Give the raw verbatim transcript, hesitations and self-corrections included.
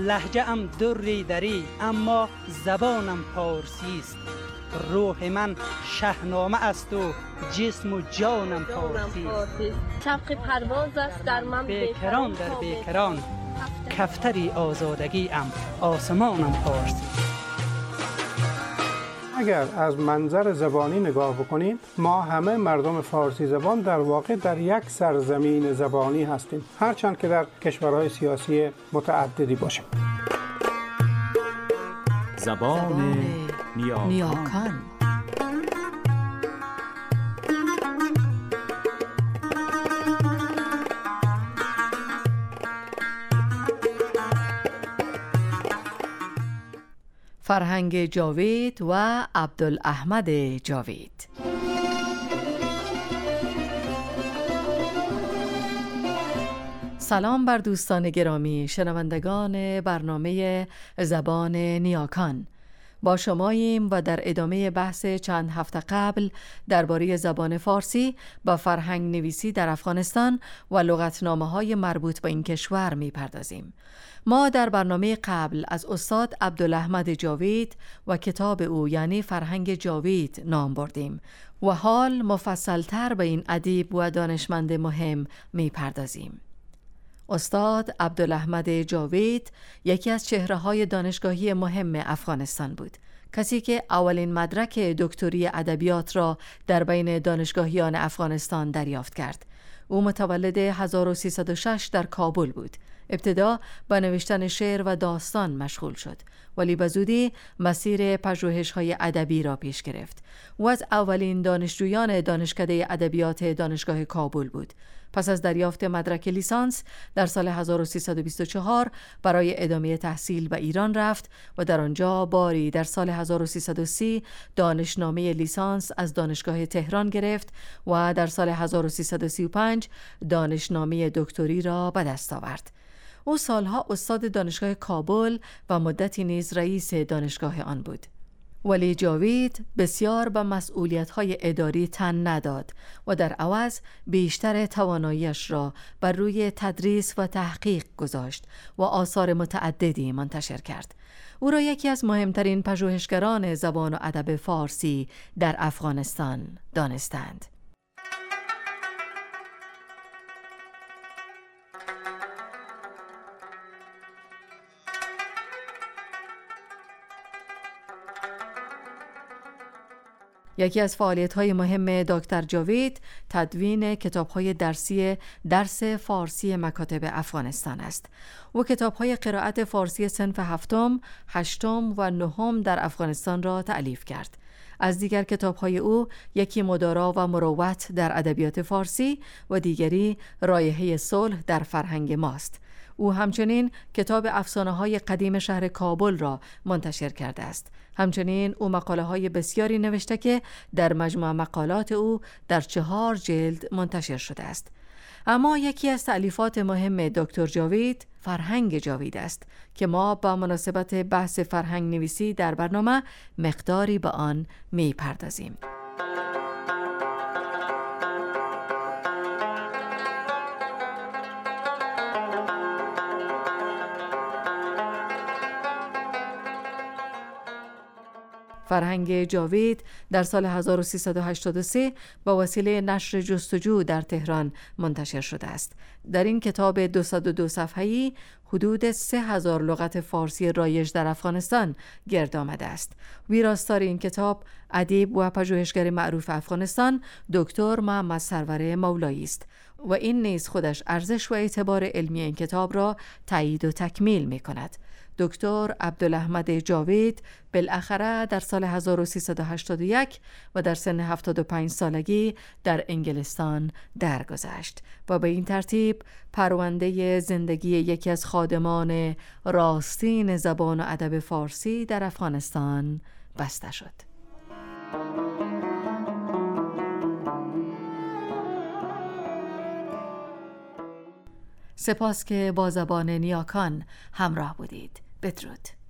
لهجه ام دری دری اما زبانم فارسی است. روح من شهنامه است و جسم و جانم فارسی است. شوق پرواز است در من بیکران در بیکران، کفتری آزادگی ام آسمانم فارسی. اگر از منظر زبانی نگاه بکنیم، ما همه مردم فارسی زبان در واقع در یک سرزمین زبانی هستیم، هرچند که در کشورهای سیاسی متعددی باشیم. زبان نیاکان, نیاکان. فرهنگ جاوید و عبدالاحمد جاوید. سلام بر دوستان گرامی شنوندگان برنامه زبان نیاکان. با شماییم و در ادامه بحث چند هفته قبل درباره زبان فارسی با فرهنگ نویسی در افغانستان و لغتنامه‌های مربوط به این کشور می‌پردازیم. ما در برنامه قبل از استاد عبدالاحمد جاوید و کتاب او یعنی فرهنگ جاوید نام بردیم و حال مفصل‌تر به این ادیب و دانشمند مهم می‌پردازیم. استاد عبدالاحمد جاوید یکی از چهره‌های دانشگاهی مهم افغانستان بود، کسی که اولین مدرک دکتری ادبیات را در بین دانشگاهیان افغانستان دریافت کرد. او متولد هزار و سیصد و شش در کابل بود. ابتدا با نوشتن شعر و داستان مشغول شد، ولی به زودی مسیر پژوهش‌های ادبی را پیش گرفت. او از اولین دانشجویان دانشکده ادبیات دانشگاه کابل بود. پس از دریافت مدرک لیسانس در سال هزار و سیصد و بیست و چهار برای ادامه تحصیل به ایران رفت و در آنجا باری در سال هزار و سیصد و سی دانشنامه لیسانس از دانشگاه تهران گرفت و در سال هزار و سیصد و سی و پنج دانشنامه دکتری را به دست آورد. او سالها استاد دانشگاه کابل و مدتی نیز رئیس دانشگاه آن بود. ولی جاوید بسیار به مسئولیت‌های اداری تن نداد و در عوض بیشتر تواناییش را بر روی تدریس و تحقیق گذاشت و آثار متعددی منتشر کرد. او را یکی از مهمترین پژوهشگران زبان و ادب فارسی در افغانستان دانستند. یکی از فعالیت‌های مهم دکتر جاوید تدوین کتاب‌های درسی درس فارسی مکاتب افغانستان است. او کتاب‌های قرائت فارسی صنف هفتم، هشتم و نهم در افغانستان را تألیف کرد. از دیگر کتاب‌های او یکی مدارا و مروت در ادبیات فارسی و دیگری رایحه صلح در فرهنگ ماست. او همچنین کتاب افسانه‌های قدیم شهر کابل را منتشر کرده است. همچنین او مقاله‌های بسیاری نوشته که در مجموع مقالات او در چهار جلد منتشر شده است. اما یکی از تألیفات مهم دکتر جاوید فرهنگ جاوید است که ما با مناسبت بحث فرهنگ نویسی در برنامه مقداری به آن می‌پردازیم. فرهنگ جاوید در سال هزار و سیصد و هشتاد و سه با وسیله نشر جستجو در تهران منتشر شده است. در این کتاب دویست و دو صفحه‌ای حدود سه هزار لغت فارسی رایج در افغانستان گرد آمده است. ویراستار این کتاب ادیب و پژوهشگر معروف افغانستان دکتر محمد سرور مولایی است و این نیز خودش ارزش و اعتبار علمی این کتاب را تایید و تکمیل می کند. دکتر عبدالاحمد جاوید بالاخره در سال هزار و سیصد و هشتاد و یک و در سن هفتاد و پنج سالگی در انگلستان درگذشت و به این ترتیب پرونده زندگی یکی از خادمان راستین زبان و ادب فارسی در افغانستان بسته شد. سپاس که با زبان نیاکان همراه بودید. بدرود.